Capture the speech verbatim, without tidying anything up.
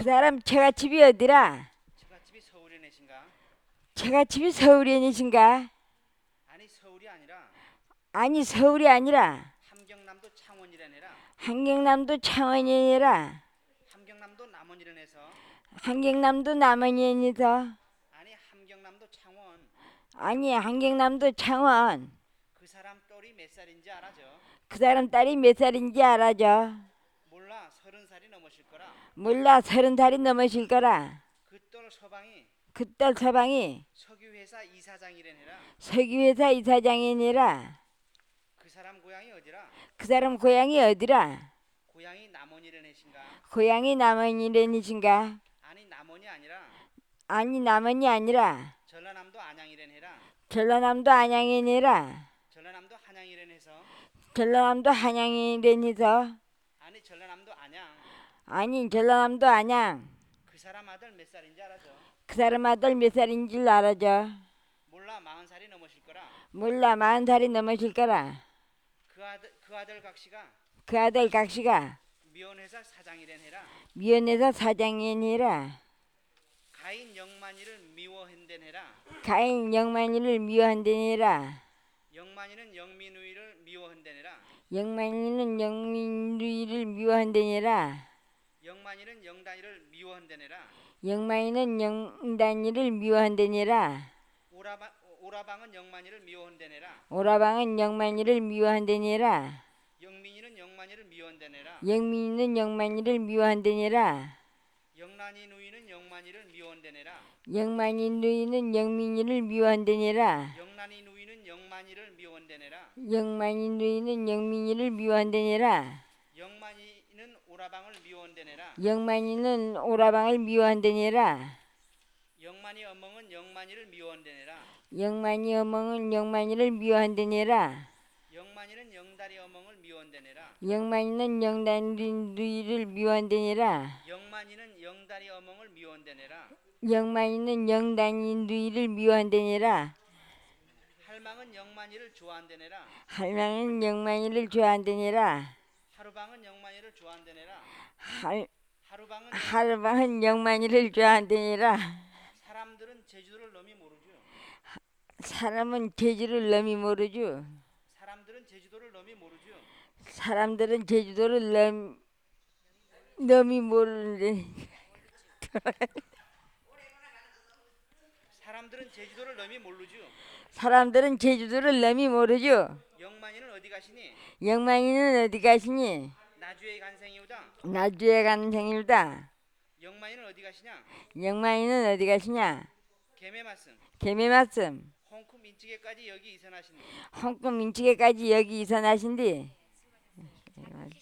그 사람 처갓집이 어디라? 처갓집이 서울에 내신가? 처갓집이 서울이신가? 아니 서울이 아니라 아니 서울이 아니라 함경남도 창원이라네라. 한경남도 창원이라. 함경남도 남원이라네서. 한경남도 남원이니서. 아니 함경남도 창원. 아니 한경남도 창원. 그 사람 딸이 몇 살인지 알아죠? 그 사람 딸이 몇 살인지 알아죠? 몰라. 서른 살이 넘으실 거라. 몰라. 서른 살이 넘으실 거라. 그 딸 서방이 그 딸 서방이 석유회사 이사장이라네라. 석유회사 이사장이니라. 그 사람 고향이 어디라? 그 사람 고향이 어디라? 고향이 남원이라네신가? 고향이 남원이래니신가? 아니 남원이 아니라 아니 남원이 아니라 전라남도 안양이라네라. 전라남도 안양이니라. 전라남도 한양이라네서. 전라남도 한양이래니서. 아니 전라남도 안양. 아니 전라남도 안양. 그 사람 아들 몇 살인지 알아죠? 그 사람 아들 몇 살인지 알아죠? 몰라. 마흔 살이 넘으실 거라. 몰라. 마흔 살이 넘으실 거라. 그 아들 그 아들 각시가 그 아들 각시가 미원회사 사장이래네라. 미연회사 사장이니라. 가인 영만이를 미워한대네라. 가인 영만이를 미워한대니라. 영만이는 영민우이를 미워한대네라. 영만이는 영민루이를 미워한대니라. 영만이는 영단이를 미워한대네라. 영만이는 영단이를 미워한대니라. 오라방 오라방은 영만이를 미워한대네라. 오라방은 영만이를 미워한대니라. 영민이는 영만이를 미워한대네라. 영민이는 영만이를 미워한대니라. 영란이 누이는 영만이를 미워한대네라. 영만이 누이는 영민이를 미워한대니라. 영란이 누이는 영만이를 미워한대네라. 영만이 누이는 영민이를 미워한대니라. 영만이는 오라방을 미워한대네라. 영만이는 오라방을 미워한대니라. 영만이 어멍은 영만이를 미워한대네라. 영만이 어멍은 영만이를 미워한대니라. 영만이는 영다리 어멍을 미워한대네라. 영만이는 영단리 누이를 미워한대니라. 영만이는 영다리 어멍을 미워한대네라. 영만이는 영단리 누이를 미워한대니라. 할망은 영만이를 좋아한대네라. 할망은 영만이를 좋아한대니라. 하루방은 영만이를 좋아한대네라. 할 하루방은 영- 할방은 영만이를 좋아한대니라. 사람들은 제주도를 너미 모르죠. 사람은 제주를 너미 모르죠. 사람들은 제주도를 너미 모르죠. 사람들은 제주도를 넘, 너미 모르는데 사람들은 제주도를 너미 모르죠. 사람들은 제주도를 너미 모르죠. 영만이는 어디 가시니? 영만이는 어디 가시니? 나주에 간 생이오다. 나주에 가는 생일다. 영만이는 어디 가시냐? 영만이는 어디 가시냐? 개매 말씀. 개매 말씀. 홍콩 민찌개까지 여기 이선하시니. 홍콩 민치게까지 여기 이선하신디.